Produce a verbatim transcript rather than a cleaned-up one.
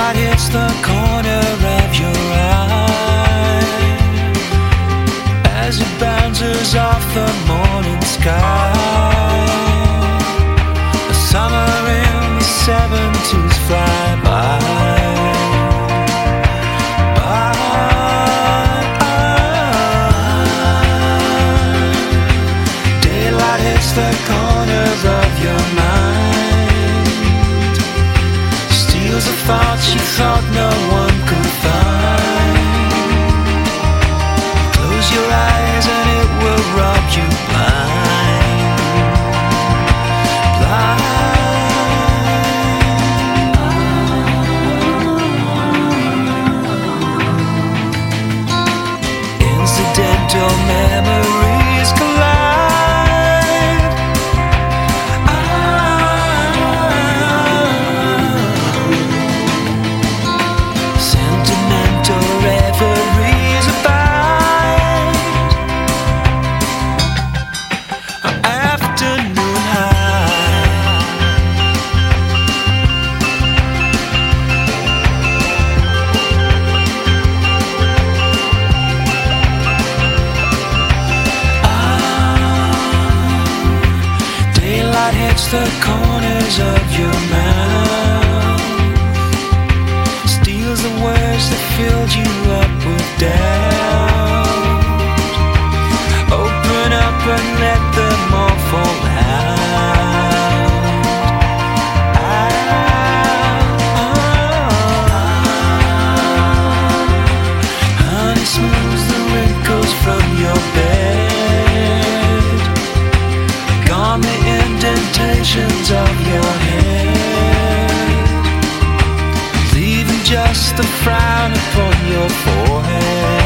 Daylight hits the corner of your eye as it bounces off the morning sky. A summer in the seventies fly by. By. Daylight hits the corners of your mind, steals the thoughts you thought no one could find. Close your eyes and it will rob you blind. Blind. Incidental memories collide. Ah. Sentimental reveries abide. Afternoon high. Ah. Daylight hits the corners of your mouth, steals the words that filled you up with doubt. Open up and let them all fall out. Out. Honey smooths the wrinkles from your bed, gone the indentations of your head, leaving just the frown upon your forehead.